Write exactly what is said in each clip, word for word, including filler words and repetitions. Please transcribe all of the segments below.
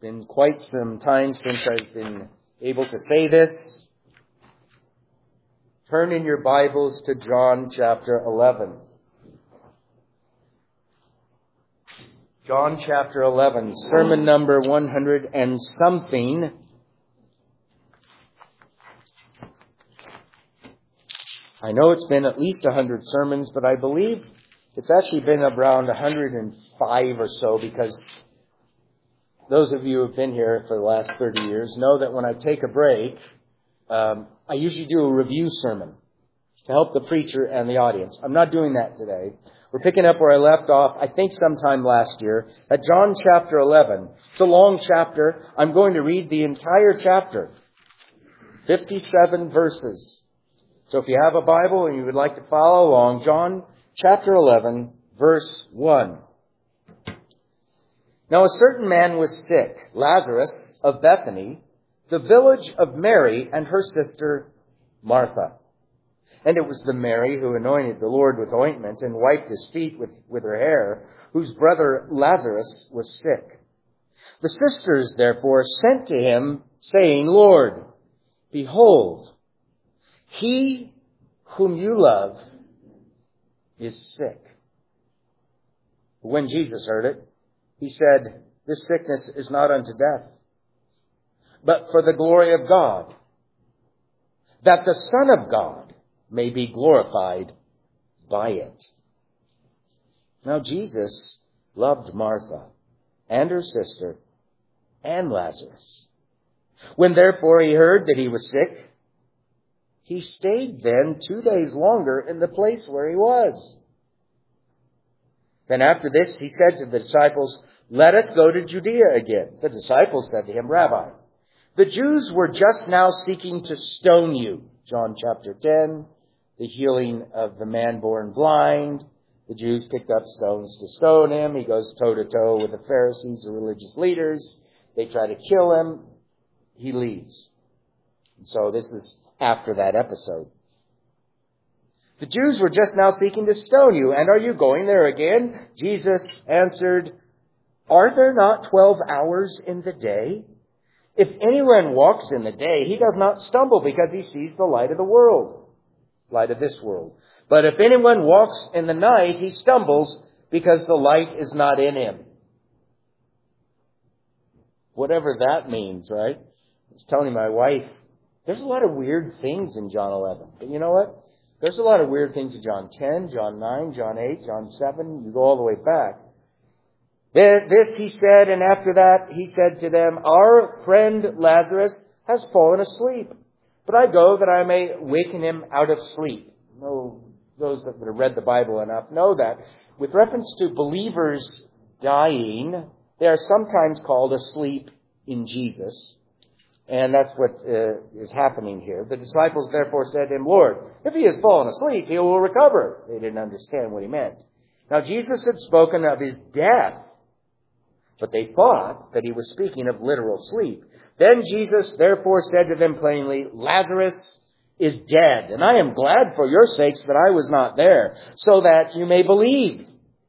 been quite some time since I've been able to say this. Turn in your Bibles to John chapter eleven. John chapter eleven, sermon number one hundred and something. I know it's been at least one hundred sermons, but I believe it's actually been around one hundred five or so, because those of you who have been here for the last thirty years know that when I take a break, um, I usually do a review sermon to help the preacher and the audience. I'm not doing that today. We're picking up where I left off, I think sometime last year, at John chapter eleven. It's a long chapter. I'm going to read the entire chapter, fifty-seven verses. So if you have a Bible and you would like to follow along, John chapter eleven, verse one. Now a certain man was sick, Lazarus of Bethany, the village of Mary and her sister Martha. And it was the Mary who anointed the Lord with ointment and wiped his feet with, with her hair, whose brother Lazarus was sick. The sisters therefore sent to him, saying, Lord, behold, he whom you love is sick. When Jesus heard it, he said, this sickness is not unto death, but for the glory of God, that the Son of God may be glorified by it. Now Jesus loved Martha and her sister and Lazarus. When therefore he heard that he was sick, he stayed then two days longer in the place where he was. Then after this he said to the disciples, let us go to Judea again. The disciples said to him, Rabbi, the Jews were just now seeking to stone you. John chapter ten, the healing of the man born blind. The Jews picked up stones to stone him. He goes toe to toe with the Pharisees, the religious leaders. They try to kill him. He leaves. And so this is after that episode. The Jews were just now seeking to stone you, and are you going there again? Jesus answered, are there not twelve hours in the day? If anyone walks in the day, he does not stumble because he sees the light of the world, light of this world. But if anyone walks in the night, he stumbles because the light is not in him. Whatever that means, right? I was telling my wife, there's a lot of weird things in John eleven. But you know what? There's a lot of weird things in John ten, John nine, John eight, John seven. You go all the way back. This he said, and after that he said to them, our friend Lazarus has fallen asleep, but I go that I may waken him out of sleep. No, those that have read the Bible enough know that. With reference to believers dying, they are sometimes called asleep in Jesus. And that's what uh, is happening here. The disciples therefore said to him, Lord, if he has fallen asleep, he will recover. They didn't understand what he meant. Now Jesus had spoken of his death, but they thought that he was speaking of literal sleep. Then Jesus therefore said to them plainly, Lazarus is dead, and I am glad for your sakes that I was not there, so that you may believe.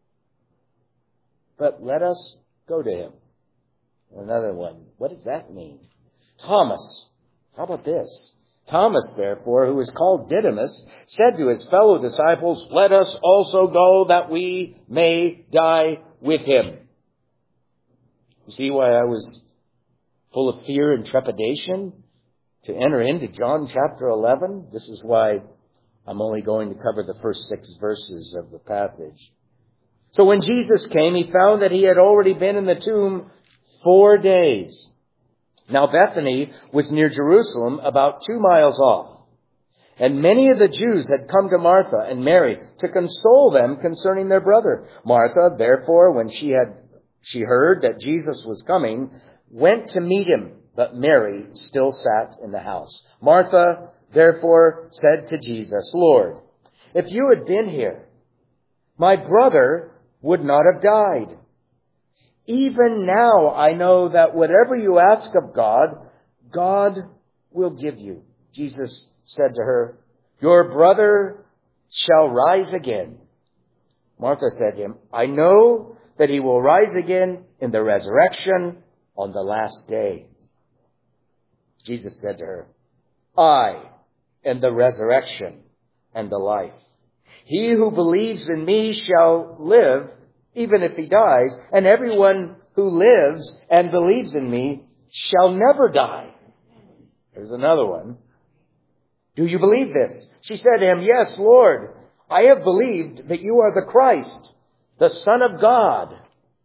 But let us go to him. Another one. What does that mean? Thomas. How about this? Thomas, therefore, who is called Didymus, said to his fellow disciples, let us also go that we may die with him. You see why I was full of fear and trepidation to enter into John chapter eleven? This is why I'm only going to cover the first six verses of the passage. So when Jesus came, he found that he had already been in the tomb four days. Now Bethany was near Jerusalem, about two miles off. And many of the Jews had come to Martha and Mary to console them concerning their brother. Martha, therefore, when she had she heard that Jesus was coming, went to meet him, but Mary still sat in the house. Martha, therefore, said to Jesus, Lord, if you had been here, my brother would not have died. Even now I know that whatever you ask of God, God will give you. Jesus said to her, your brother shall rise again. Martha said to him, I know that he will rise again in the resurrection on the last day. Jesus said to her, I am the resurrection and the life. He who believes in me shall live, even if he dies, and everyone who lives and believes in me shall never die. There's another one. Do you believe this? She said to him, Yes, Lord, I have believed that you are the Christ, the Son of God,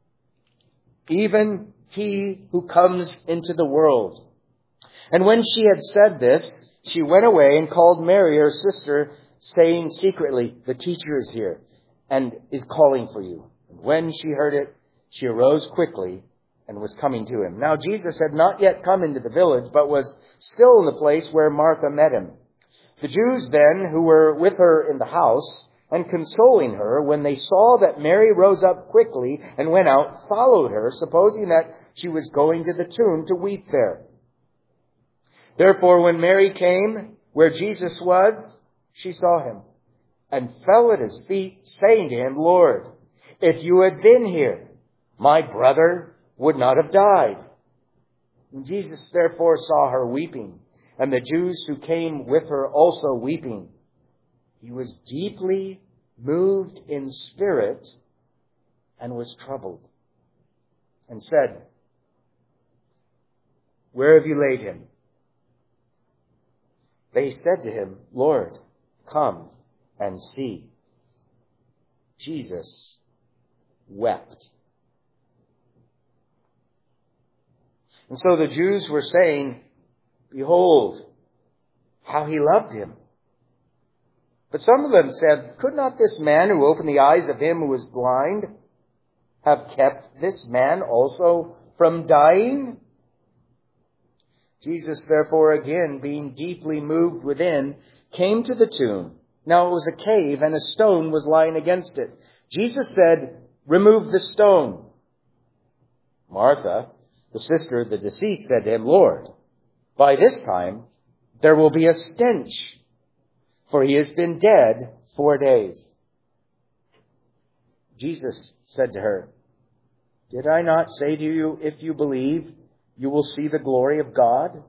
even he who comes into the world. And when she had said this, she went away and called Mary, her sister, saying secretly, The teacher is here and is calling for you. When she heard it, she arose quickly and was coming to him. Now Jesus had not yet come into the village, but was still in the place where Martha met him. The Jews then, who were with her in the house and consoling her, when they saw that Mary rose up quickly and went out, followed her, supposing that she was going to the tomb to weep there. Therefore, when Mary came where Jesus was, she saw him and fell at his feet, saying to him, Lord, if you had been here, my brother would not have died. And Jesus therefore saw her weeping, and the Jews who came with her also weeping. He was deeply moved in spirit and was troubled, and said, Where have you laid him? They said to him, Lord, come and see. Jesus wept. And so the Jews were saying, Behold, how he loved him. But some of them said, Could not this man who opened the eyes of him who was blind have kept this man also from dying? Jesus, therefore, again, being deeply moved within, came to the tomb. Now it was a cave, and a stone was lying against it. Jesus said, Remove the stone. Martha, the sister of the deceased, said to him, Lord, by this time there will be a stench, for he has been dead four days. Jesus said to her, Did I not say to you, if you believe, you will see the glory of God?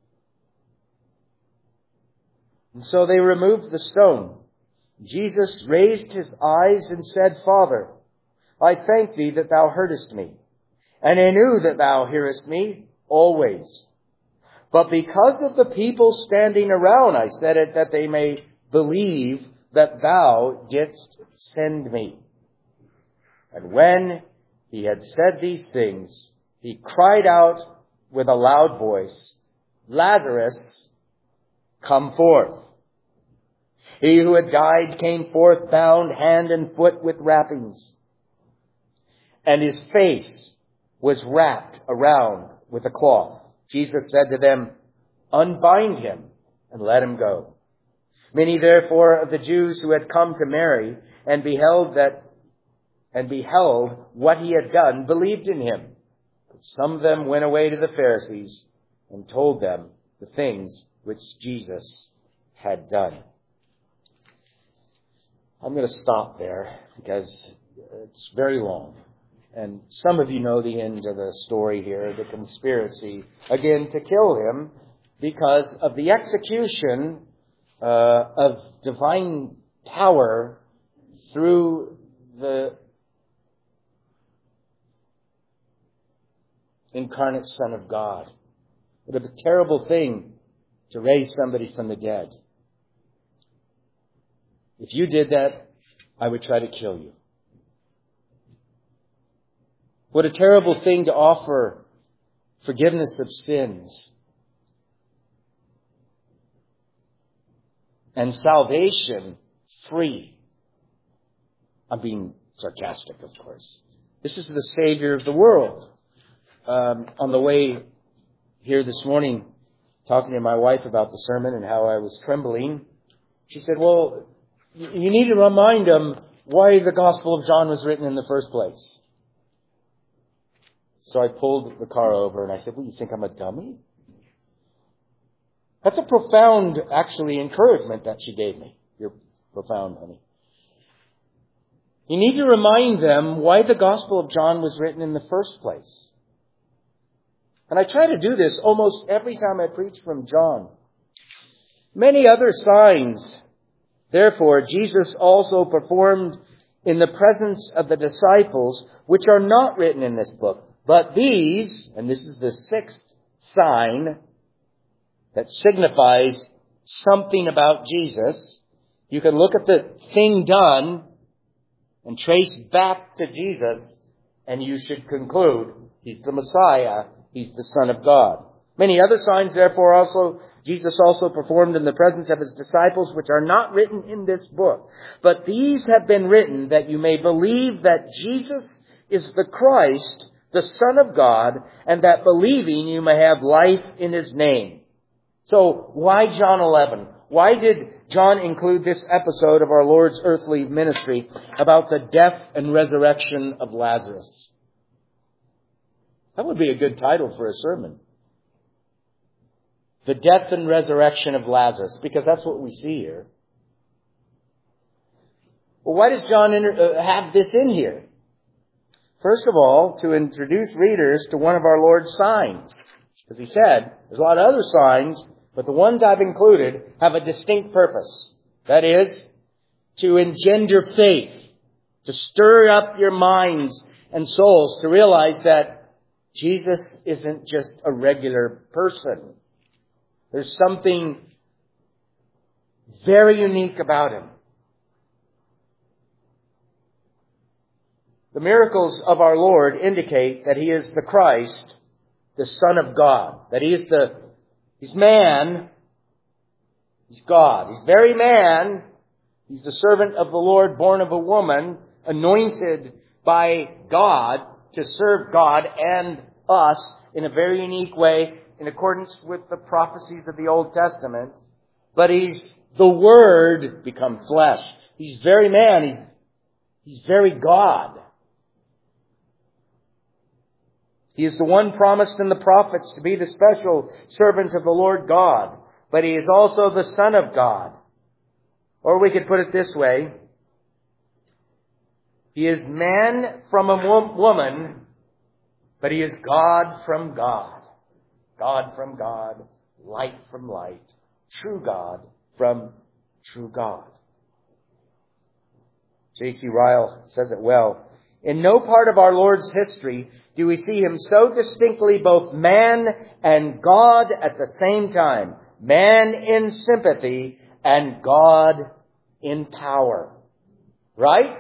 And so they removed the stone. Jesus raised his eyes and said, Father, I thank thee that thou heardest me, and I knew that thou hearest me always. But because of the people standing around, I said it, that they may believe that thou didst send me. And when he had said these things, he cried out with a loud voice, Lazarus, come forth. He who had died came forth, bound hand and foot with wrappings, and his face was wrapped around with a cloth. Jesus said to them, Unbind him and let him go. Many therefore of the Jews who had come to Mary and beheld that and beheld what he had done believed in him. But some of them went away to the Pharisees and told them the things which Jesus had done. I'm going to stop there because it's very long. And some of you know the end of the story here, the conspiracy, again, to kill him because of the execution uh, of divine power through the incarnate Son of God. What a terrible thing to raise somebody from the dead. If you did that, I would try to kill you. What a terrible thing to offer forgiveness of sins and salvation free. I'm being sarcastic, of course. This is the Savior of the world. Um, on the way here this morning, talking to my wife about the sermon and how I was trembling, she said, well, you need to remind them why the Gospel of John was written in the first place. So I pulled the car over and I said, well, you think I'm a dummy? That's a profound, actually, encouragement that she gave me. You're profound, honey. You need to remind them why the Gospel of John was written in the first place. And I try to do this almost every time I preach from John. Many other signs, therefore, Jesus also performed in the presence of the disciples, which are not written in this book. But these, and this is the sixth sign that signifies something about Jesus. You can look at the thing done and trace back to Jesus, and you should conclude he's the Messiah, he's the Son of God. Many other signs, therefore, also Jesus also performed in the presence of his disciples, which are not written in this book. But these have been written that you may believe that Jesus is the Christ, the Son of God, and that believing you may have life in his name. So why John eleven? Why did John include this episode of our Lord's earthly ministry about the death and resurrection of Lazarus? That would be a good title for a sermon. The death and resurrection of Lazarus, because that's what we see here. Well, why does John inter- uh, have this in here? First of all, to introduce readers to one of our Lord's signs. As he said, there's a lot of other signs, but the ones I've included have a distinct purpose. That is, to engender faith, to stir up your minds and souls to realize that Jesus isn't just a regular person. There's something very unique about him. The miracles of our Lord indicate that he is the Christ, the Son of God. That he is the, he's man, he's God. He's very man. He's the servant of the Lord, born of a woman, anointed by God to serve God and us in a very unique way, in accordance with the prophecies of the Old Testament. But he's the Word become flesh. He's very man. He's, he's very God. He is the one promised in the prophets to be the special servant of the Lord God. But he is also the Son of God. Or we could put it this way. He is man from a woman, but he is God from God. God from God, light from light, true God from true God. J C Ryle says it well. In no part of our Lord's history do we see him so distinctly both man and God at the same time. Man in sympathy and God in power. Right?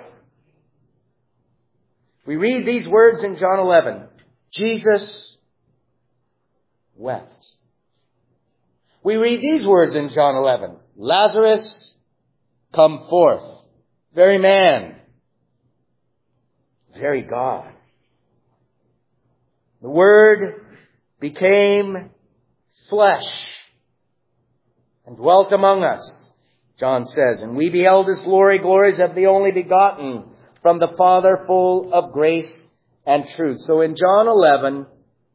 We read these words in John eleven. Jesus wept. We read these words in John eleven. Lazarus, come forth. Very man. Very God. The Word became flesh and dwelt among us, John says. And we beheld his glory, glories of the only begotten from the Father, full of grace and truth. So in John eleven,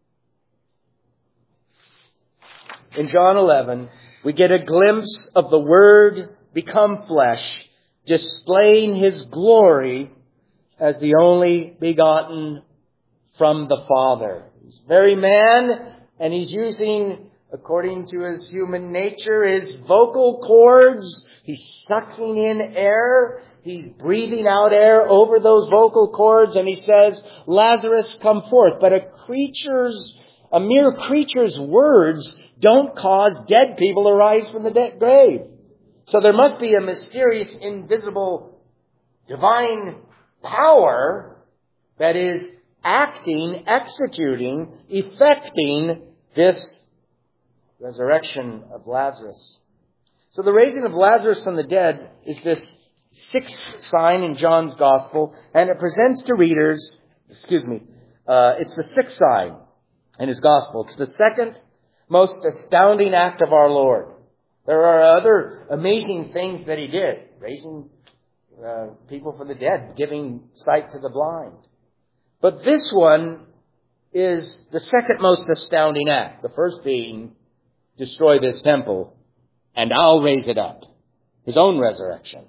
in John eleven, we get a glimpse of the Word become flesh, displaying his glory as the only begotten from the Father. He's very man, and he's using, according to his human nature, his vocal cords. He's sucking in air. He's breathing out air over those vocal cords, and he says, Lazarus, come forth. But a creature's, a mere creature's words don't cause dead people to rise from the dead grave. So there must be a mysterious, invisible, divine power that is acting, executing, effecting this resurrection of Lazarus. So the raising of Lazarus from the dead is this sixth sign in John's Gospel, and it presents to readers, excuse me, uh, it's the sixth sign in his Gospel. It's the second most astounding act of our Lord. There are other amazing things that he did, raising uh, people from the dead, giving sight to the blind. But this one is the second most astounding act. The first being, destroy this temple, and I'll raise it up. His own resurrection.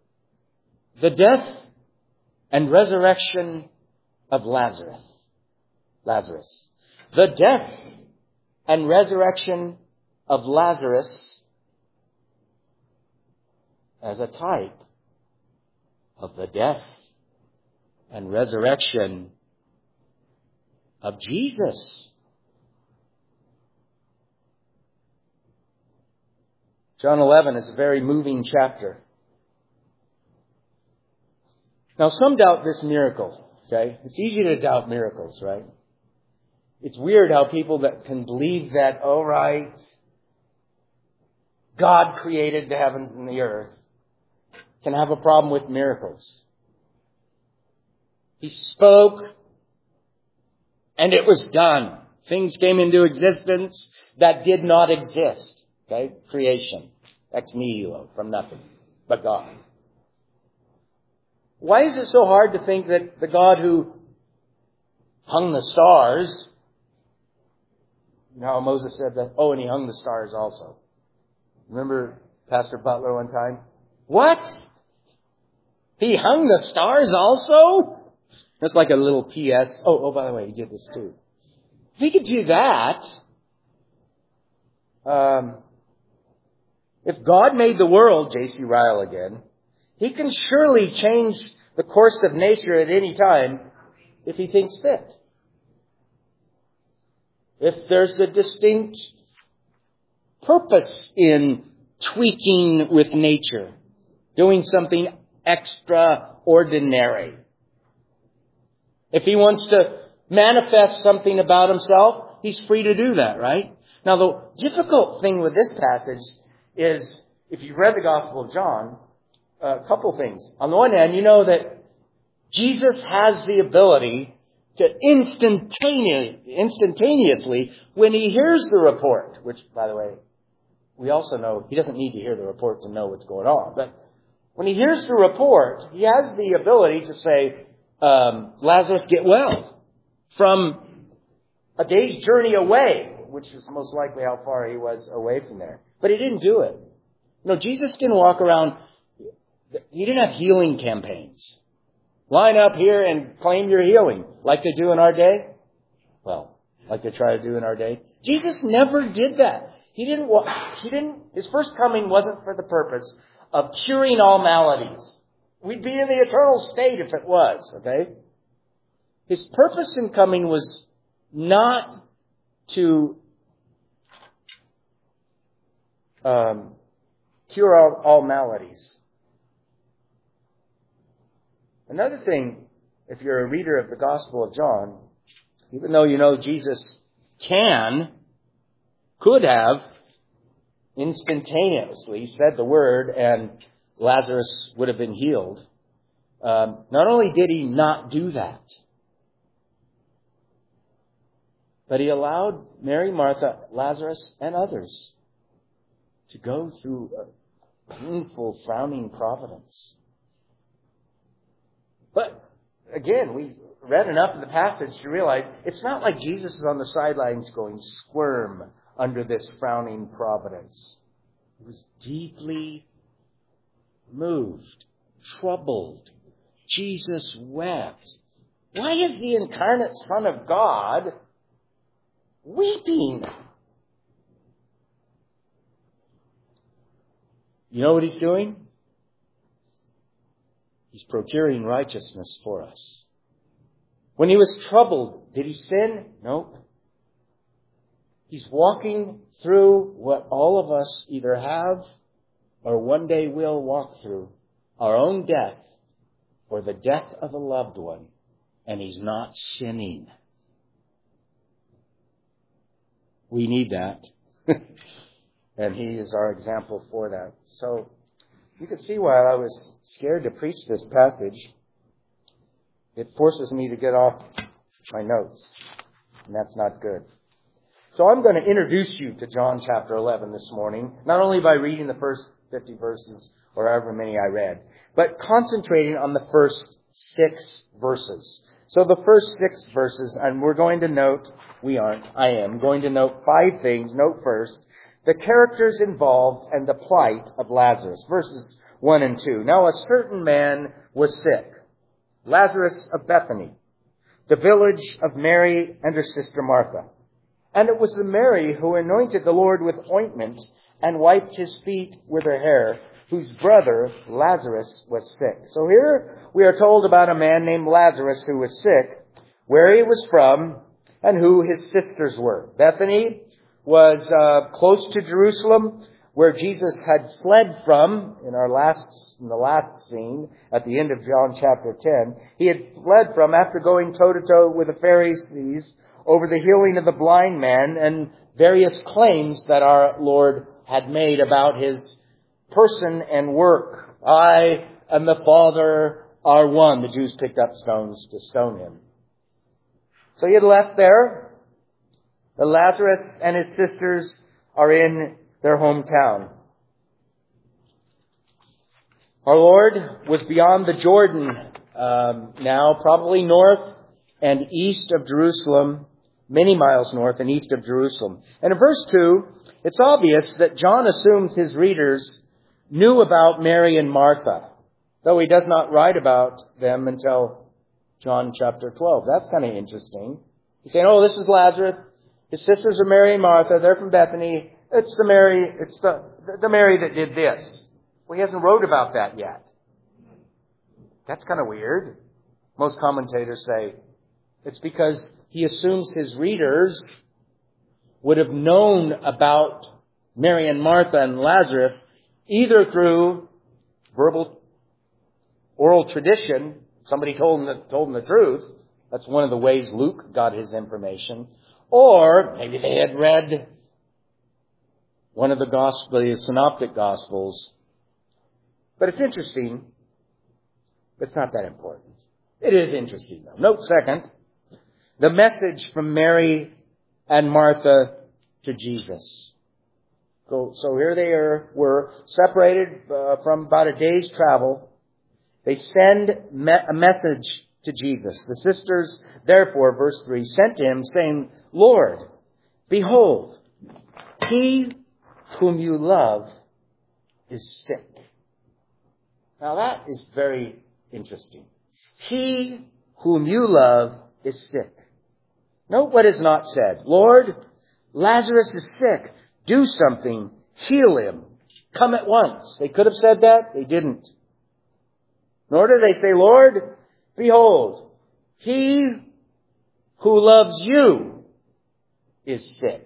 The death and resurrection of Lazarus. Lazarus. The death and resurrection of Lazarus as a type of the death and resurrection of Jesus. John eleven is a very moving chapter. Now, some doubt this miracle, okay? It's easy to doubt miracles, right? It's weird how people that can believe that, oh, right, God created the heavens and the earth, can have a problem with miracles. He spoke, and it was done. Things came into existence that did not exist. Okay? Creation. Ex nihilo, from nothing, but God. Why is it so hard to think that the God who hung the stars, you know how Moses said that? Oh, and he hung the stars also. Remember Pastor Butler one time? What? He hung the stars also? That's like a little P S. Oh, oh, by the way, he did this too. If he could do that, um, if God made the world, J C Ryle again, He can surely change the course of nature at any time if He thinks fit. If there's a distinct purpose in tweaking with nature, doing something extraordinary. If He wants to manifest something about Himself, He's free to do that, right? Now, the difficult thing with this passage is, if you've read the Gospel of John, a couple things. On the one hand, you know that Jesus has the ability to instantaneous, instantaneously, when He hears the report, which, by the way, we also know He doesn't need to hear the report to know what's going on. But when He hears the report, He has the ability to say, um, Lazarus, get well, from a day's journey away, which is most likely how far He was away from there. But He didn't do it. No, Jesus didn't walk around. He didn't have healing campaigns. Line up here and claim your healing, like they do in our day. Well, like they try to do in our day. Jesus never did that. He didn't, he didn't, His first coming wasn't for the purpose of curing all maladies. We'd be in the eternal state if it was, okay? His purpose in coming was not to um, cure all, all maladies. Another thing, if you're a reader of the Gospel of John, even though you know Jesus can, could have, instantaneously said the word and Lazarus would have been healed, um, not only did He not do that, but He allowed Mary, Martha, Lazarus, and others to go through a painful, frowning providence. But again, we read enough of the passage to realize it's not like Jesus is on the sidelines going squirm under this frowning providence. He was deeply moved, troubled. Jesus wept. Why is the incarnate Son of God weeping? You know what He's doing? He's procuring righteousness for us. When He was troubled, did He sin? Nope. He's walking through what all of us either have or one day will walk through, our own death or the death of a loved one, and He's not sinning. We need that. And He is our example for that. So, you can see why I was scared to preach this passage. It forces me to get off my notes, and that's not good. So I'm going to introduce you to John chapter eleven this morning, not only by reading the first fifty verses, or however many I read, but concentrating on the first six verses. So the first six verses, and we're going to note, we aren't, I am, going to note five things. Note first, the characters involved and the plight of Lazarus. Verses one and two. Now a certain man was sick, Lazarus of Bethany, the village of Mary and her sister Martha. And it was the Mary who anointed the Lord with ointment and wiped his feet with her hair, whose brother Lazarus was sick. So here we are told about a man named Lazarus who was sick, where he was from, and who his sisters were. Bethany was uh, close to Jerusalem, where Jesus had fled from in our last in the last scene at the end of John chapter ten. He had fled from after going toe-to-toe with the Pharisees over the healing of the blind man and various claims that our Lord had made about his person and work. I and the Father are one. The Jews picked up stones to stone him. So he had left there. The Lazarus and his sisters are in their hometown. Our Lord was beyond the Jordan um, now, probably north and east of Jerusalem, many miles north and east of Jerusalem. And in verse two, it's obvious that John assumes his readers knew about Mary and Martha, though he does not write about them until John chapter twelve. That's kind of interesting. He's saying, oh, this is Lazarus. His sisters are Mary and Martha. They're from Bethany. It's the Mary, it's the, the Mary that did this. Well, he hasn't wrote about that yet. That's kind of weird. Most commentators say it's because he assumes his readers would have known about Mary and Martha and Lazarus either through verbal, oral tradition. Somebody told them the, told them the truth. That's one of the ways Luke got his information. Or maybe they had read one of the gospel, the synoptic gospels. But it's interesting. But it's not that important. It is interesting, though. Note second, the message from Mary and Martha to Jesus. So, so here they are, were separated uh, from about a day's travel. They send me- a message to Jesus. The sisters, therefore, verse three, sent to him, saying, Lord, behold, he whom you love is sick. Now that is very interesting. He whom you love is sick. Note what is not said. Lord, Lazarus is sick. Do something. Heal him. Come at once. They could have said that. They didn't. Nor do they say, Lord, behold, he who loves you is sick.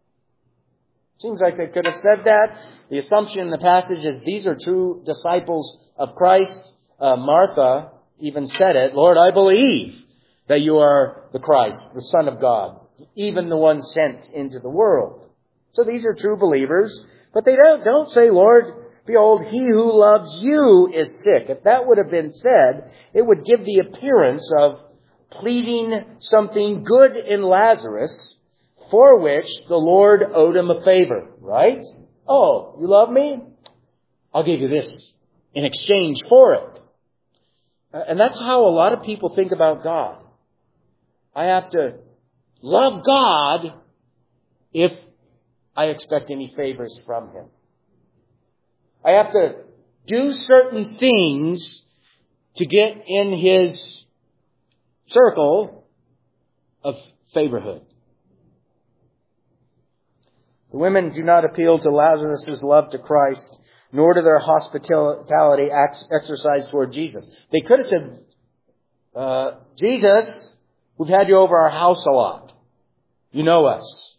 Seems like they could have said that. The assumption in the passage is these are true disciples of Christ. Uh, Martha even said it. Lord, I believe that you are the Christ, the Son of God, even the one sent into the world. So these are true believers. But they don't, don't say, Lord, behold, he who loves you is sick. If that would have been said, it would give the appearance of pleading something good in Lazarus for which the Lord owed him a favor, right? Oh, you love me? I'll give you this in exchange for it. And that's how a lot of people think about God. I have to love God if I expect any favors from him. I have to do certain things to get in his circle of favorhood. The women do not appeal to Lazarus' love to Christ, nor to their hospitality exercised toward Jesus. They could have said, uh, Jesus, we've had you over our house a lot. You know us.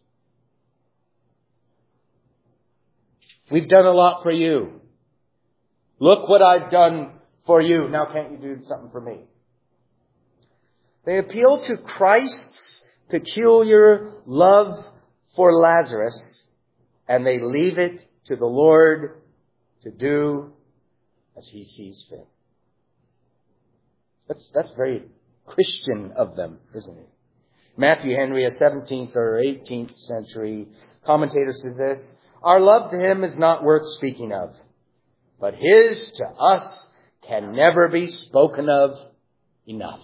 We've done a lot for you. Look what I've done for you. Now can't you do something for me? They appeal to Christ's peculiar love for Lazarus, and they leave it to the Lord to do as he sees fit. That's, that's very Christian of them, isn't it? Matthew Henry, a seventeenth or eighteenth century commentator, says this, our love to him is not worth speaking of, but his to us can never be spoken of enough.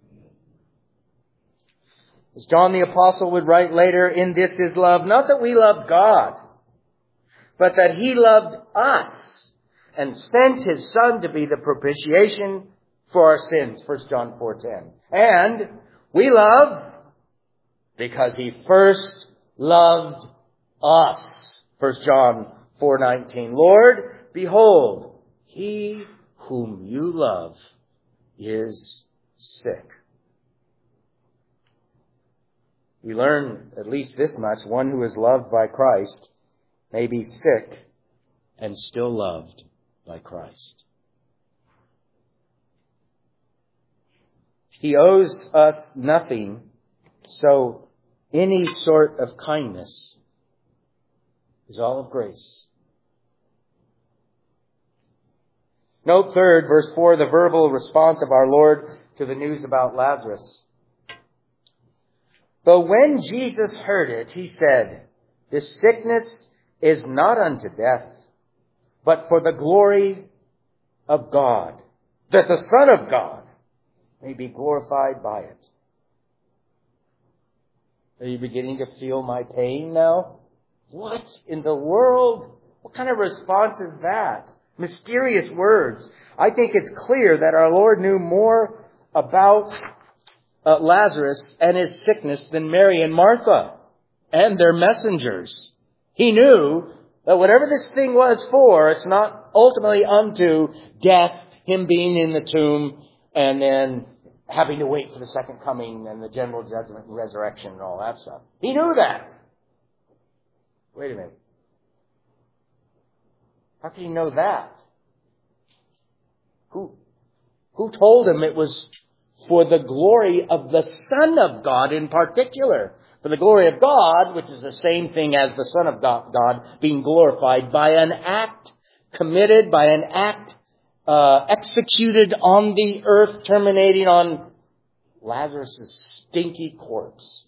As John the Apostle would write later, in this is love, not that we loved God, but that he loved us and sent his Son to be the propitiation for our sins. First John four ten. And We love because he first loved us. First John four nineteen. Lord, behold, he whom you love is sick. We learn at least this much. One who is loved by Christ may be sick and still loved by Christ. He owes us nothing, so any sort of kindness is all of grace. Note third, verse four, the verbal response of our Lord to the news about Lazarus. But when Jesus heard it, he said, this sickness is not unto death, but for the glory of God, that the Son of God may be glorified by it. Are you beginning to feel my pain now? What in the world? What kind of response is that? Mysterious words. I think it's clear that our Lord knew more about uh, Lazarus and his sickness than Mary and Martha and their messengers. He knew that whatever this thing was for, it's not ultimately unto death, him being in the tomb, and then having to wait for the second coming and the general judgment and resurrection and all that stuff. He knew that. Wait a minute. How can he know that? Who, who told him it was for the glory of the Son of God in particular? For the glory of God, which is the same thing as the Son of God being glorified by an act committed, by an act uh, executed on the earth, terminating on Lazarus' stinky corpse.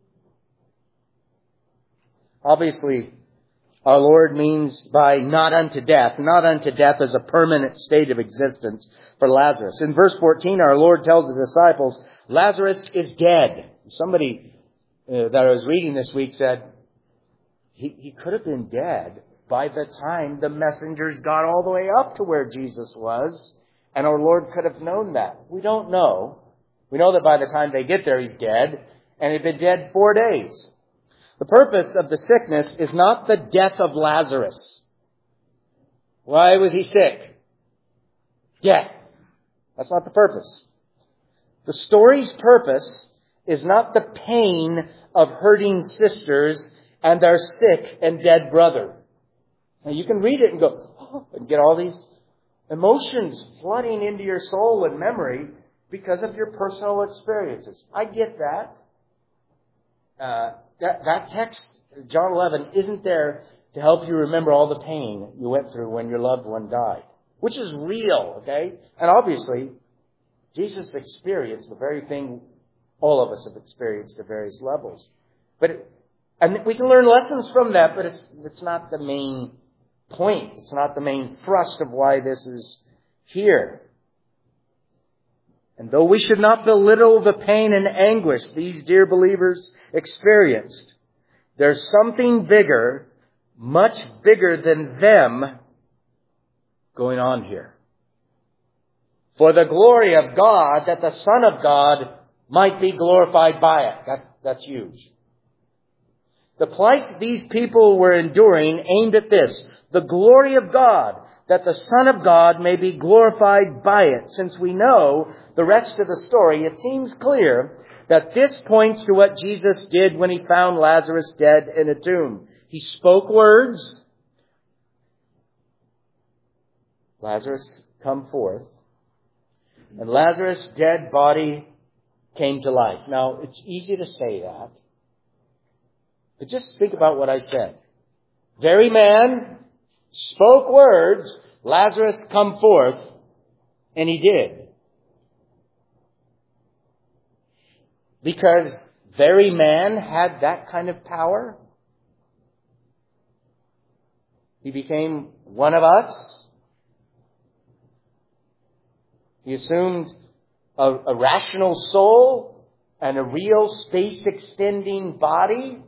Obviously, our Lord means by not unto death. Not unto death as a permanent state of existence for Lazarus. In verse fourteen, our Lord tells the disciples, Lazarus is dead. Somebody uh, that I was reading this week said, he, he could have been dead by the time the messengers got all the way up to where Jesus was. And our Lord could have known that. We don't know. We know that by the time they get there, he's dead. And he'd been dead four days. The purpose of the sickness is not the death of Lazarus. Why was he sick? Death. That's not the purpose. The story's purpose is not the pain of hurting sisters and their sick and dead brother. Now you can read it and go, oh, and get all these emotions flooding into your soul and memory because of your personal experiences. I get that. Uh, that, that text, John eleven, isn't there to help you remember all the pain you went through when your loved one died, which is real, okay? And obviously, Jesus experienced the very thing all of us have experienced at various levels. But it, and we can learn lessons from that, but it's it's not the main point. It's not the main thrust of why this is here. And though we should not belittle the pain and anguish these dear believers experienced, there's something bigger, much bigger than them, going on here. For the glory of God, that the Son of God might be glorified by it. That's, that's huge. The plight these people were enduring aimed at this, the glory of God, that the Son of God may be glorified by it. Since we know the rest of the story, it seems clear that this points to what Jesus did when he found Lazarus dead in a tomb. He spoke words, Lazarus, come forth. And Lazarus' dead body came to life. Now, it's easy to say that. But just think about what I said. Very man spoke words, Lazarus, come forth, and he did. Because very man had that kind of power. He became one of us. He assumed a, a rational soul and a real space-extending body.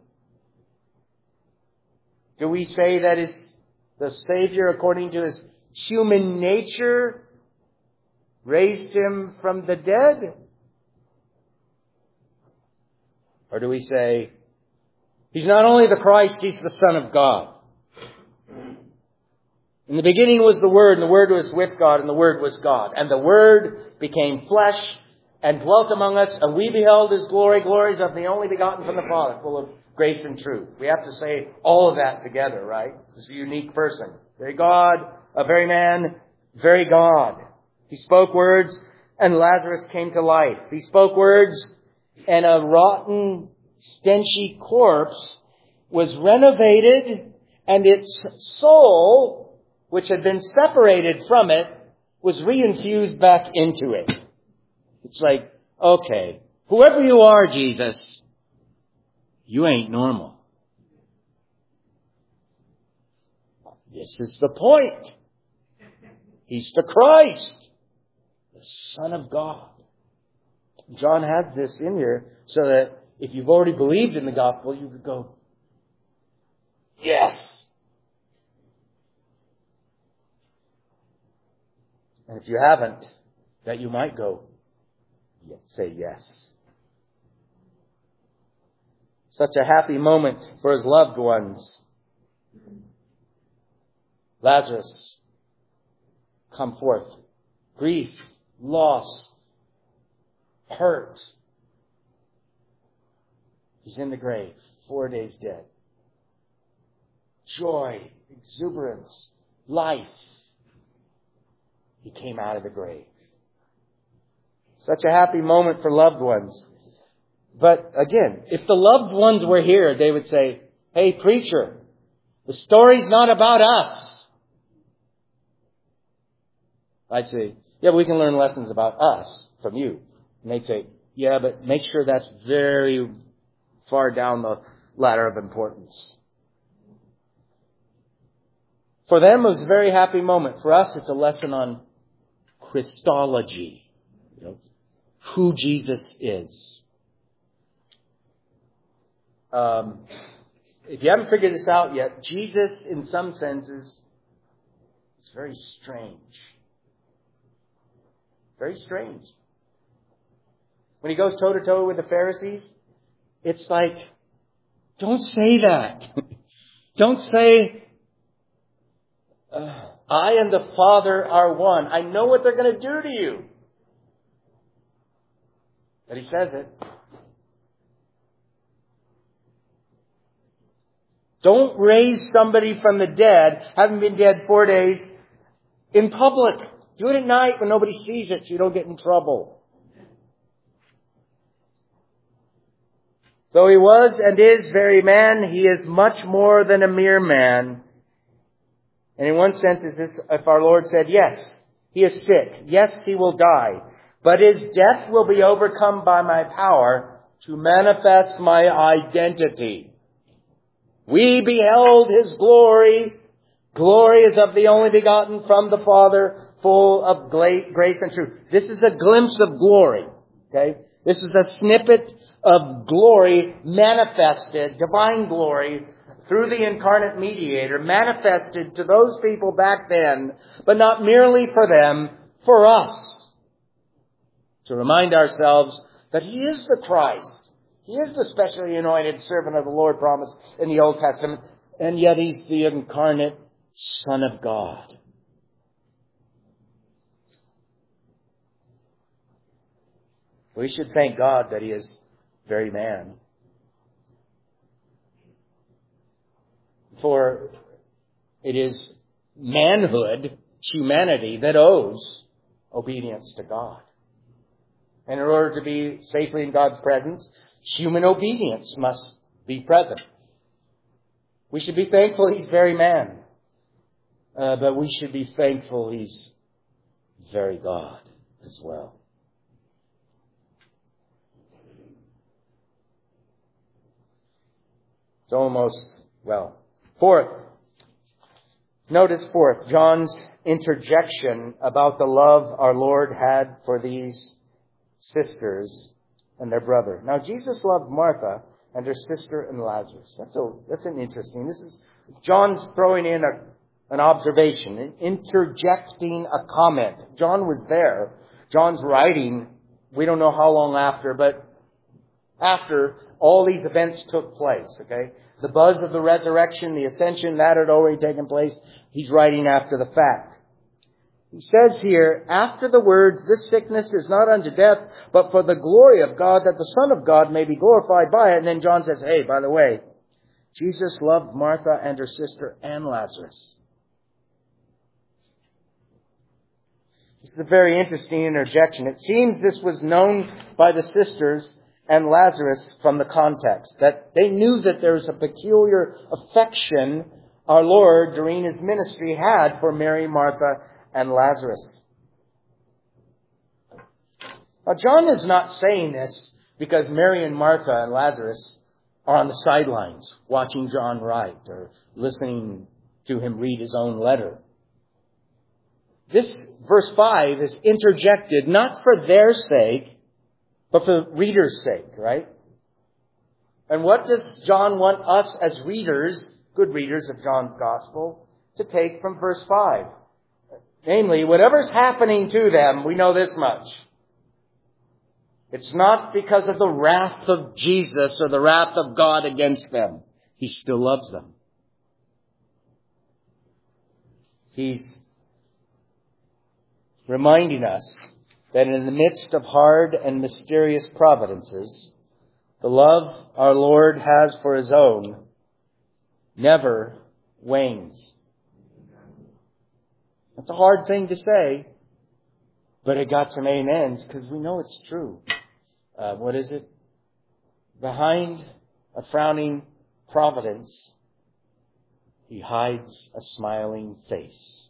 Do we say that is the Savior, according to his human nature, raised him from the dead? Or do we say, He's not only the Christ, He's the Son of God? In the beginning was the Word, and the Word was with God, and the Word was God. And the Word became flesh and dwelt among us, and we beheld His glory, glories of the only begotten from the Father, full of grace and truth. We have to say all of that together, right? This is a unique person. Very God, a very man, very God. He spoke words, and Lazarus came to life. He spoke words, and a rotten, stenchy corpse was renovated, and its soul, which had been separated from it, was reinfused back into it. It's like, okay, whoever you are, Jesus, you ain't normal. This is the point. He's the Christ, the Son of God. John had this in here so that if you've already believed in the gospel, you could go, yes. And if you haven't, that you might go, say yes. Such a happy moment for his loved ones. Lazarus, come forth. Grief, loss, hurt. He's in the grave, four days dead. Joy, exuberance, life. He came out of the grave. Such a happy moment for loved ones. But again, if the loved ones were here, they would say, hey, preacher, the story's not about us. I'd say, yeah, but we can learn lessons about us from you. And they'd say, yeah, but make sure that's very far down the ladder of importance. For them, it was a very happy moment. For us, it's a lesson on Christology. You know, who Jesus is. Um, if you haven't figured this out yet, Jesus, in some senses, is very strange. Very strange. When he goes toe-to-toe with the Pharisees, it's like, don't say that. Don't say, uh, I and the Father are one. I know what they're going to do to you. But he says it. Don't raise somebody from the dead, having been dead four days, in public. Do it at night when nobody sees it so you don't get in trouble. Though he was and is very man, he is much more than a mere man. And in one sense, is this if our Lord said, yes, he is sick. Yes, he will die. But his death will be overcome by my power to manifest my identity. We beheld his glory. Glory is of the only begotten from the Father, full of grace and truth. This is a glimpse of glory. Okay? This is a snippet of glory manifested, divine glory, through the incarnate mediator, manifested to those people back then, but not merely for them, for us. To remind ourselves that he is the Christ. He is the specially anointed servant of the Lord promised in the Old Testament, and yet he's the incarnate Son of God. We should thank God that he is very man. For it is manhood, humanity, that owes obedience to God. And in order to be safely in God's presence, human obedience must be present. We should be thankful he's very man. Uh, but we should be thankful he's very God as well. It's almost, well, fourth. Notice fourth, John's interjection about the love our Lord had for these sisters and their brother. Now, Jesus loved Martha and her sister and Lazarus. That's a, that's an interesting. This is John's throwing in a, an observation, interjecting a comment. John was there. John's writing, we don't know how long after, but after all these events took place, okay? The buzz of the resurrection, the ascension, that had already taken place. He's writing after the fact. He says here, after the words, this sickness is not unto death, but for the glory of God, that the Son of God may be glorified by it. And then John says, hey, by the way, Jesus loved Martha and her sister and Lazarus. This is a very interesting interjection. It seems this was known by the sisters and Lazarus from the context, that they knew that there was a peculiar affection our Lord during his ministry had for Mary, Martha, and Lazarus. Now, John is not saying this because Mary and Martha and Lazarus are on the sidelines watching John write or listening to him read his own letter. This verse five is interjected not for their sake, but for the reader's sake, right? And what does John want us as readers, good readers of John's Gospel, to take from verse five? Namely, whatever's happening to them, we know this much. It's not because of the wrath of Jesus or the wrath of God against them. He still loves them. He's reminding us that in the midst of hard and mysterious providences, the love our Lord has for his own never wanes. That's a hard thing to say, but it got some amens because we know it's true. Uh, what is it? Behind a frowning providence, he hides a smiling face.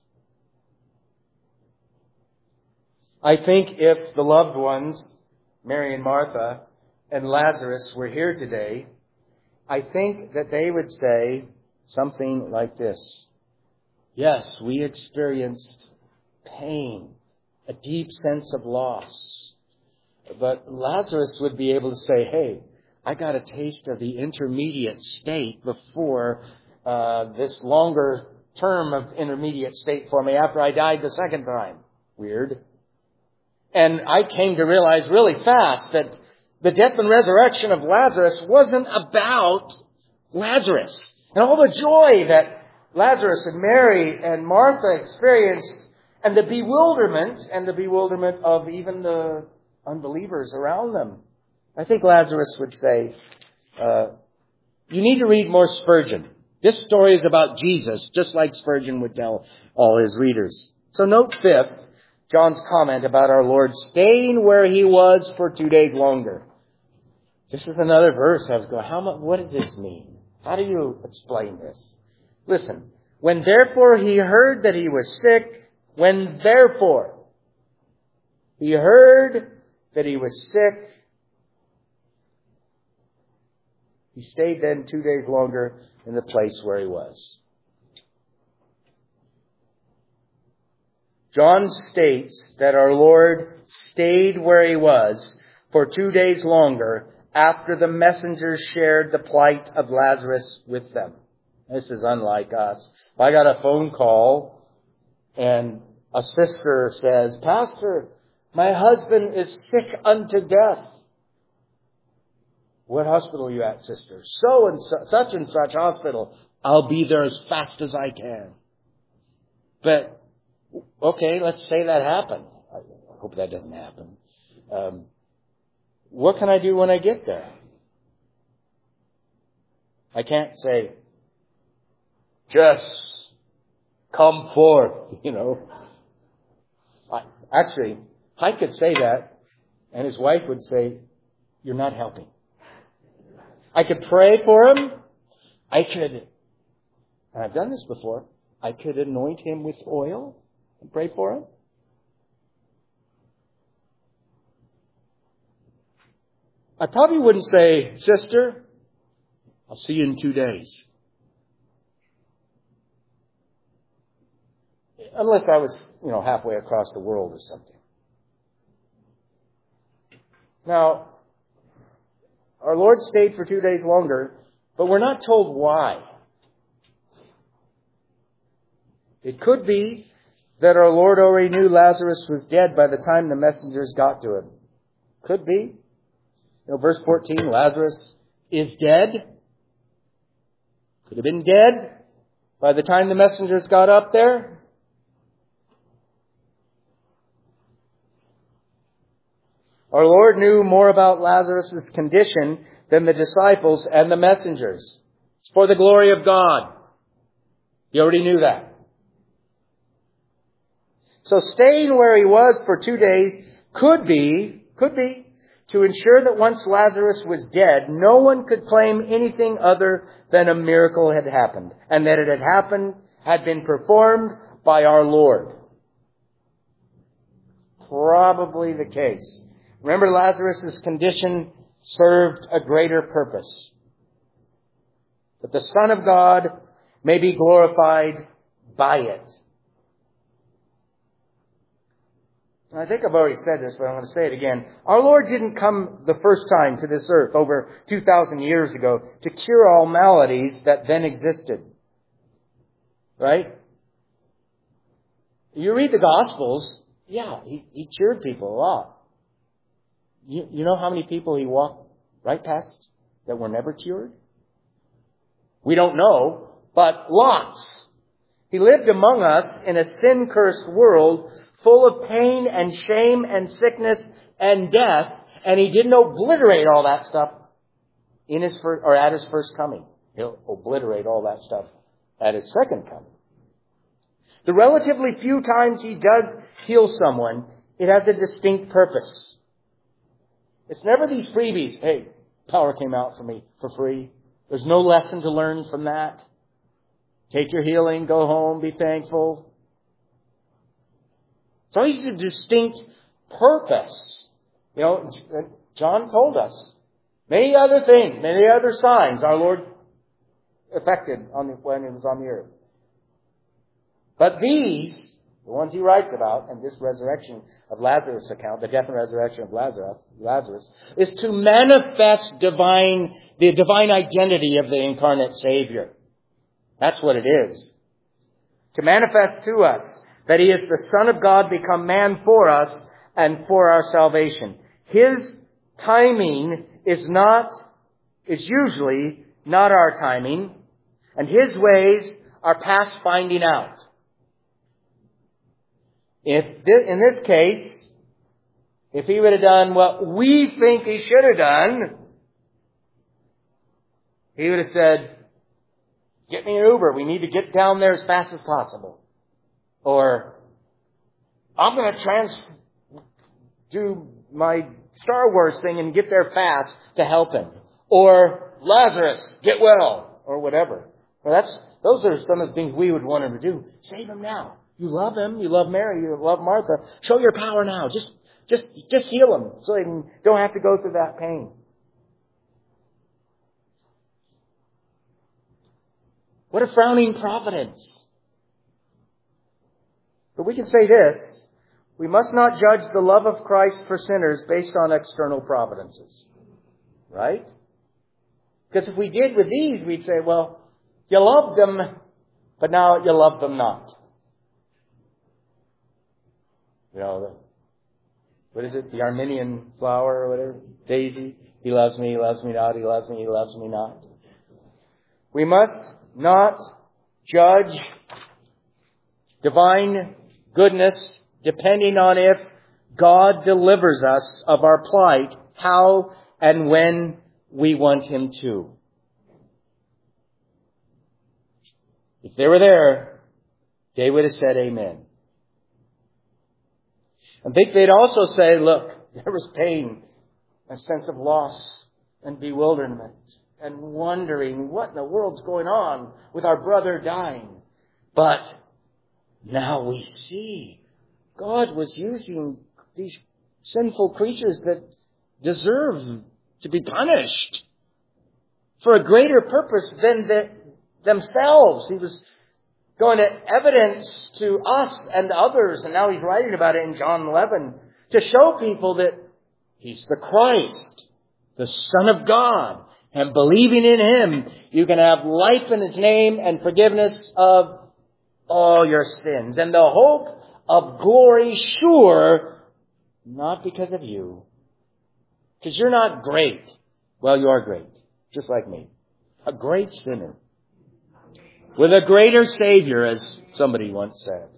I think if the loved ones, Mary and Martha and Lazarus, were here today, I think that they would say something like this. Yes, we experienced pain, a deep sense of loss. But Lazarus would be able to say, hey, I got a taste of the intermediate state before uh, this longer term of intermediate state for me after I died the second time. Weird. And I came to realize really fast that the death and resurrection of Lazarus wasn't about Lazarus. And all the joy that Lazarus and Mary and Martha experienced, and the bewilderment, and the bewilderment of even the unbelievers around them. I think Lazarus would say, uh, you need to read more Spurgeon. This story is about Jesus, just like Spurgeon would tell all his readers. So note fifth, John's comment about our Lord staying where he was for two days longer. This is another verse I was going, how much, what does this mean? How do you explain this? Listen, when therefore he heard that he was sick, when therefore he heard that he was sick, he stayed then two days longer in the place where he was. John states that our Lord stayed where he was for two days longer after the messengers shared the plight of Lazarus with them. This is unlike us. If I got a phone call and a sister says, Pastor, my husband is sick unto death. What hospital are you at, sister? So and so, such and such hospital. I'll be there as fast as I can. But, okay, let's say that happened. I hope that doesn't happen. Um, what can I do when I get there? I can't say, just come forth, you know. I, actually, I could say that, and his wife would say, you're not helping. I could pray for him. I could, and I've done this before, I could anoint him with oil and pray for him. I probably wouldn't say, sister, I'll see you in two days. Unless I was, you know, halfway across the world or something. Now, our Lord stayed for two days longer, but we're not told why. It could be that our Lord already knew Lazarus was dead by the time the messengers got to him. Could be. You know, verse fourteen, Lazarus is dead. Could have been dead by the time the messengers got up there. Our Lord knew more about Lazarus' condition than the disciples and the messengers. It's for the glory of God. He already knew that. So staying where he was for two days could be, could be, to ensure that once Lazarus was dead, no one could claim anything other than a miracle had happened, and that it had happened, had been performed by our Lord. Probably the case. Remember, Lazarus' condition served a greater purpose. That the Son of God may be glorified by it. And I think I've already said this, but I'm going to say it again. Our Lord didn't come the first time to this earth over two thousand years ago to cure all maladies that then existed. Right? You read the Gospels, yeah, he, he cured people a lot. You, you know how many people he walked right past that were never cured? We don't know, but lots. He lived among us in a sin-cursed world full of pain and shame and sickness and death, and he didn't obliterate all that stuff in his first, or at his first coming. He'll obliterate all that stuff at his second coming. The relatively few times he does heal someone, it has a distinct purpose. It's never these freebies. Hey, power came out for me for free. There's no lesson to learn from that. Take your healing, go home, be thankful. It's always a distinct purpose. You know, John told us many other things, many other signs our Lord effected on the, when he was on the earth. But these, the ones he writes about, and this resurrection of Lazarus account, the death and resurrection of Lazarus, Lazarus, is to manifest divine, the divine identity of the incarnate Savior. That's what it is. To manifest to us that he is the Son of God become man for us and for our salvation. His timing is not, is usually not our timing, and his ways are past finding out. If in this case, if he would have done what we think he should have done, he would have said, get me an Uber. We need to get down there as fast as possible. Or, I'm going to trans do my Star Wars thing and get there fast to help him. Or, Lazarus, get well. Or whatever. Well, that's, those are some of the things we would want him to do. Save him now. You love him. You love Mary. You love Martha. Show your power now. Just, just, just heal him so they don't have to go through that pain. What a frowning providence. But we can say this. We must not judge the love of Christ for sinners based on external providences. Right? Because if we did with these, we'd say, well, you loved them, but now you love them not. You know, the, what is it? The Armenian flower or whatever? Daisy. He loves me, he loves me not, he loves me, he loves me not. We must not judge divine goodness depending on if God delivers us of our plight, how and when we want him to. If they were there, they would have said amen. I think they'd also say, look, there was pain, a sense of loss and bewilderment and wondering what in the world's going on with our brother dying. But now we see God was using these sinful creatures that deserve to be punished for a greater purpose than the, themselves. He was going to evidence to us and others, and now he's writing about it in John eleven, to show people that he's the Christ, the Son of God, and believing in him, you can have life in his name and forgiveness of all your sins, and the hope of glory sure, not because of you, Because you're not great. Well, you are great. Just like me. A great sinner. With a greater Savior, as somebody once said.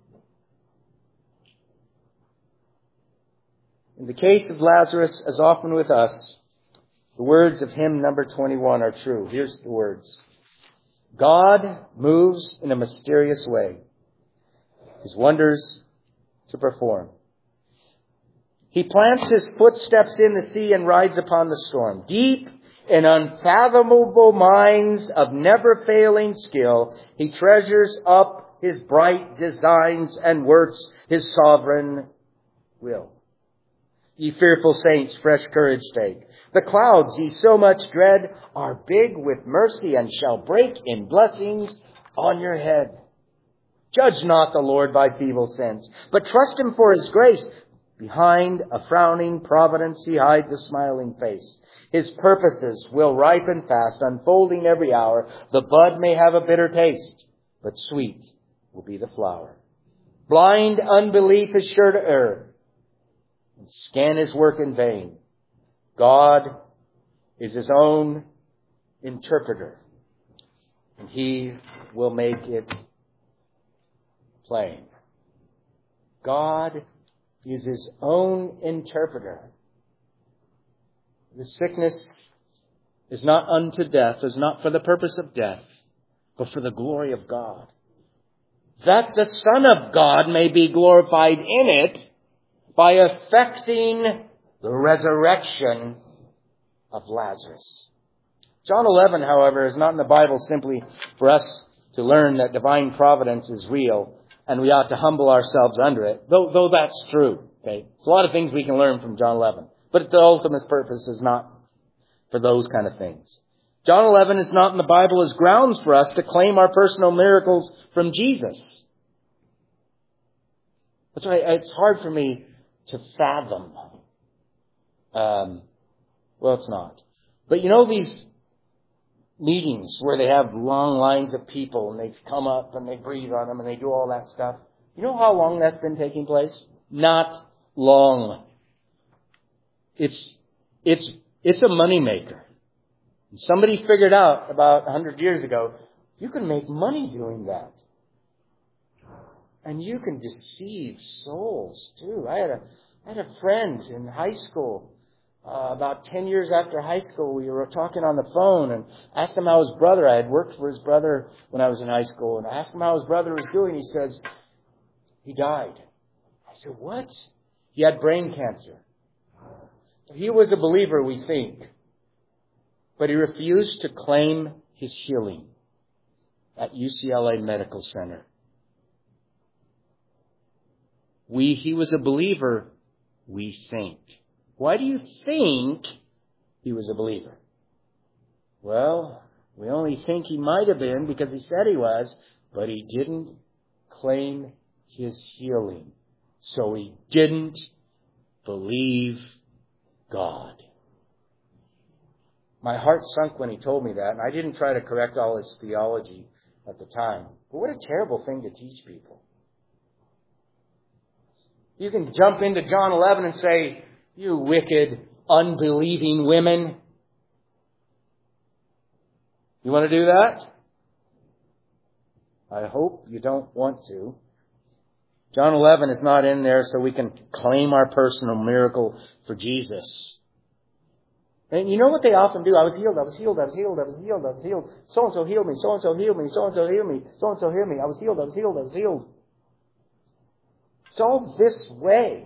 In the case of Lazarus, as often with us, the words of hymn number twenty-one are true. Here's the words. God moves in a mysterious way, His wonders to perform. He plants His footsteps in the sea and rides upon the storm. Deep in unfathomable mines of never-failing skill, He treasures up His bright designs and works His sovereign will. Ye fearful saints, fresh courage take. The clouds ye so much dread are big with mercy and shall break in blessings on your head. Judge not the Lord by feeble sense, but trust Him for His grace. Behind a frowning providence He hides a smiling face. His purposes will ripen fast, unfolding every hour. The bud may have a bitter taste, but sweet will be the flower. Blind unbelief is sure to err and scan His work in vain. God is His own interpreter, and He will make it plain. God is His own interpreter. The sickness is not unto death, is not for the purpose of death, but for the glory of God. That the Son of God may be glorified in it, by effecting the resurrection of Lazarus. John eleven, however, is not in the Bible simply for us to learn that divine providence is real and we ought to humble ourselves under it, though, though that's true. Okay, there's a lot of things we can learn from John eleven, but the ultimate purpose is not for those kind of things. John eleven is not in the Bible as grounds for us to claim our personal miracles from Jesus. That's why it's hard for me to fathom. Um, well, it's not. But you know these meetings where they have long lines of people and they come up and they breathe on them and they do all that stuff? You know how long that's been taking place? Not long. It's, it's, it's a moneymaker. Somebody figured out about a hundred years ago, you can make money doing that. And you can deceive souls too. I had a, I had a friend in high school. Uh, about ten years after high school, we were talking on the phone and asked him how his brother, I had worked for his brother when I was in high school, and I asked him how his brother was doing. He says, he died. I said, what? He had brain cancer. He was a believer, we think, but he refused to claim his healing at U C L A Medical Center. We, he was a believer, we think. Why do you think he was a believer? Well, we only think he might have been because he said he was, but he didn't claim his healing. So he didn't believe God. My heart sunk when he told me that, and I didn't try to correct all his theology at the time. But what a terrible thing to teach people. You can jump into John eleven and say, you wicked, unbelieving women. You want to do that? I hope you don't want to. John eleven is not in there so we can claim our personal miracle for Jesus. And you know what they often do? I was healed, I was healed, I was healed, I was healed, I was healed. So-and-so healed me, so-and-so healed me, so-and-so healed me, so-and-so healed me. I was healed, I was healed, I was healed. It's all this way.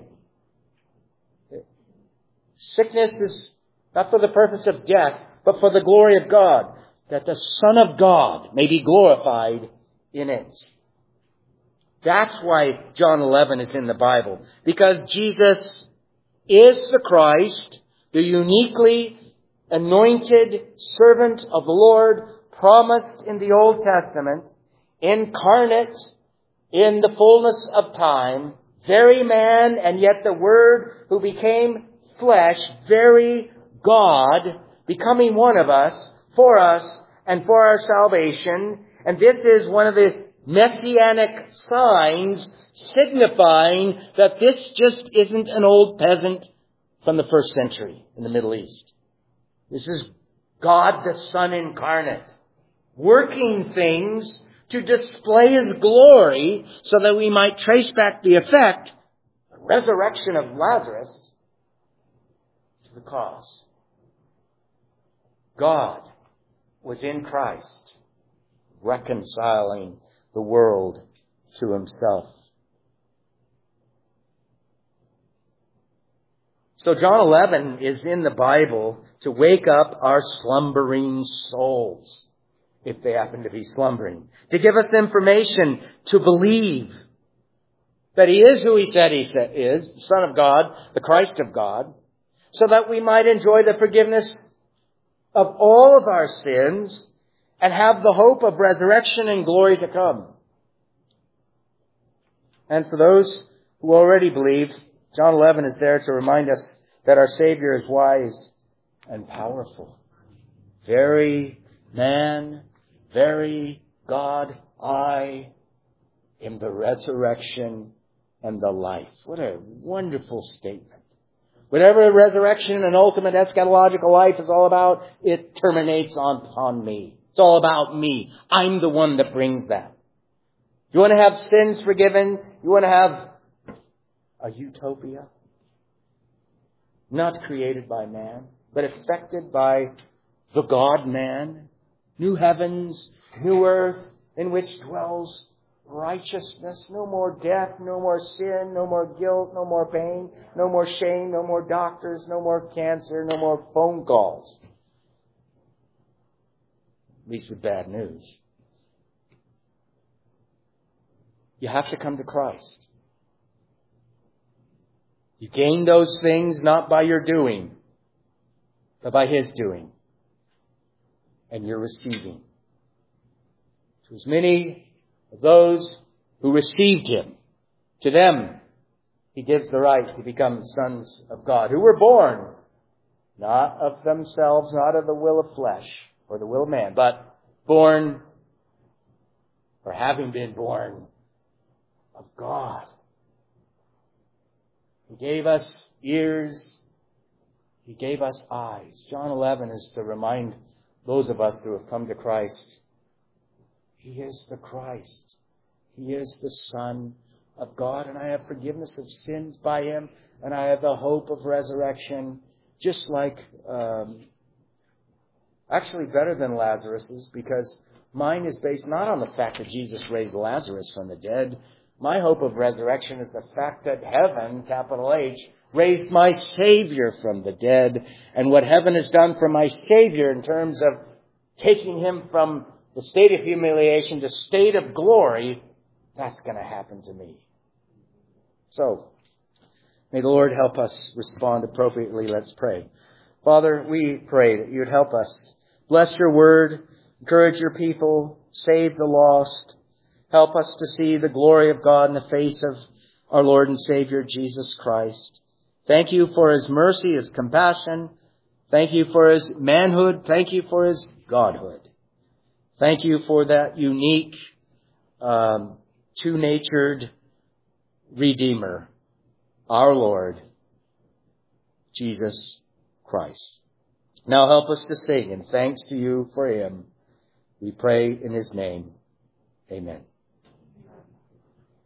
Sickness is not for the purpose of death, but for the glory of God, that the Son of God may be glorified in it. That's why John eleven is in the Bible, because Jesus is the Christ, the uniquely anointed servant of the Lord, promised in the Old Testament, incarnate in the fullness of time, very man and yet the Word who became flesh, very God, becoming one of us, for us, and for our salvation. And this is one of the messianic signs signifying that this just isn't an old peasant from the first century in the Middle East. This is God the Son incarnate, working things to display His glory so that we might trace back the effect, the resurrection of Lazarus, to the cause. God was in Christ, reconciling the world to Himself. So John eleven is in the Bible to wake up our slumbering souls, if they happen to be slumbering, to give us information to believe that He is who He said He is, the Son of God, the Christ of God, so that we might enjoy the forgiveness of all of our sins and have the hope of resurrection and glory to come. And for those who already believe, John eleven is there to remind us that our Savior is wise and powerful. Very man, very God, I am the resurrection and the life. What a wonderful statement. Whatever resurrection and ultimate eschatological life is all about, it terminates on, on me. It's all about me. I'm the one that brings that. You want to have sins forgiven? You want to have a utopia? Not created by man, but affected by the God-man. New heavens, new earth, in which dwells righteousness. No more death, no more sin, no more guilt, no more pain, no more shame, no more doctors, no more cancer, no more phone calls. At least with bad news. You have to come to Christ. You gain those things not by your doing, but by His doing. And you're receiving. To as many of those who received Him, to them He gives the right to become sons of God, who were born not of themselves, not of the will of flesh or the will of man, but born, or having been born, of God. He gave us ears. He gave us eyes. John eleven is to remind those of us who have come to Christ, He is the Christ. He is the Son of God, and I have forgiveness of sins by Him, and I have the hope of resurrection, just like, um, actually better than Lazarus's, because mine is based not on the fact that Jesus raised Lazarus from the dead. My hope of resurrection is the fact that heaven, capital H, raised my Savior from the dead. And what heaven has done for my Savior in terms of taking Him from the state of humiliation to state of glory, that's going to happen to me. So, may the Lord help us respond appropriately. Let's pray. Father, we pray that You would help us. Bless Your word. Encourage Your people. Save the lost. Help us to see the glory of God in the face of our Lord and Savior, Jesus Christ. Thank You for His mercy, His compassion. Thank You for His manhood. Thank You for His godhood. Thank You for that unique, um, two-natured Redeemer, our Lord, Jesus Christ. Now help us to sing in thanks to You for Him. We pray in His name. Amen.